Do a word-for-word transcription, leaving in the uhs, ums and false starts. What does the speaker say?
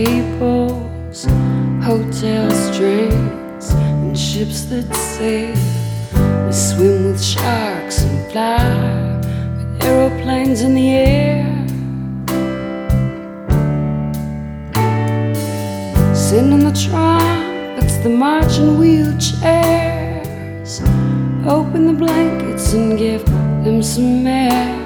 tables, hotels, drinks, and ships that sail. We swim with sharks and fly with aeroplanes in the air. Singing the trumpets, the marching wheelchairs. Open the blankets and give them some air.